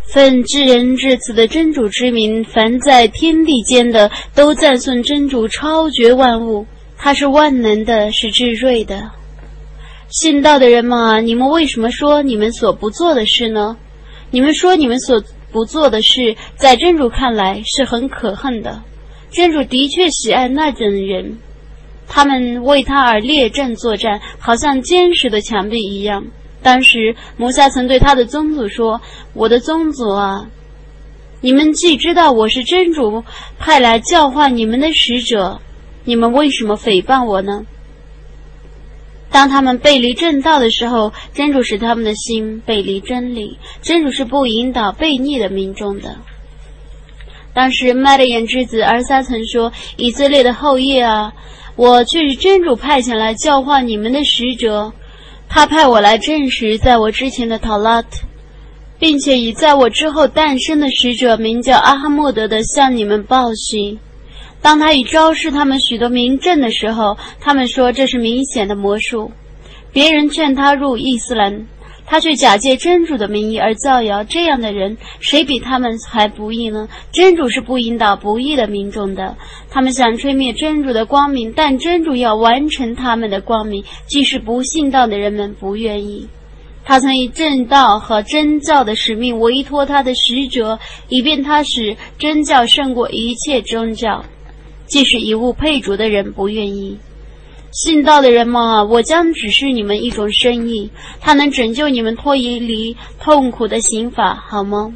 奉至仁至慈的真主之名，凡在天地间的都赞颂真主超绝万物，他是万能的，是至睿的。信道的人们啊，你们为什么说你们所不做的事呢？你们说你们所不做的事，在真主看来是很可恨的。真主的确喜爱那等人，他们为他而列阵作战，好像坚实的墙壁一样。当时摩萨曾对他的宗族说，我的宗族啊，你们既知道我是真主派来教化你们的使者，你们为什么诽谤我呢？当他们背离正道的时候，真主使他们的心背离真理，真主是不引导悖逆的民众的。当时麦德言之子尔撒曾说，以色列的后裔啊，我却是真主派遣来教化你们的使者，他派我来证实在我之前的塔拉特，并且以在我之后诞生的使者名叫阿哈默德的向你们报喜。当他已昭示他们许多明证的时候，他们说这是明显的魔术。别人劝他入伊斯兰，他却假借真主的名义而造谣，这样的人谁比他们还不义呢？真主是不引导不义的民众的。他们想吹灭真主的光明，但真主要完成他们的光明，即使不信道的人们不愿意。他曾以正道和真教的使命委托他的使者，以便他使真教胜过一切宗教，即使以物配主的人不愿意。信道的人们啊，我将指示你们一种生意，它能拯救你们脱离痛苦的刑罚，好吗？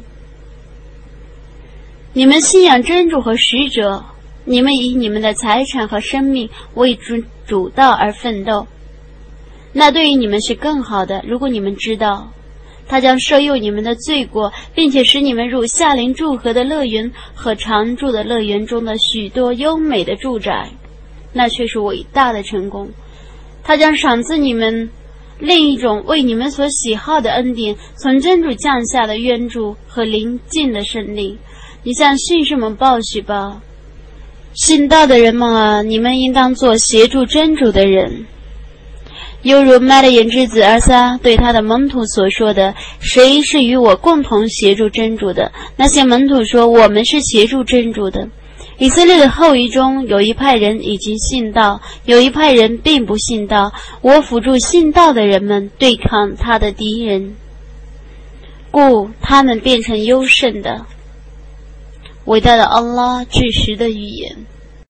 你们信仰真主和使者，你们以你们的财产和生命为主道而奋斗，那对于你们是更好的。如果你们知道，他将赦宥你们的罪过，并且使你们入夏林祝贺的乐园和常住的乐园中的许多优美的住宅，那却是伟大的成功。他将赏赐你们另一种为你们所喜好的恩典，从真主降下的援助和临近的胜利。你向信士们报喜吧。信道的人们啊，你们应当做协助真主的人，犹如麦德言之子尔撒对他的门徒所说的，谁是与我共同协助真主的？那些门徒说，我们是协助真主的。以色列的后裔中有一派人已经信道，有一派人并不信道，我辅助信道的人们对抗他的敌人，故他们变成优胜的。伟大的安拉至实的预言。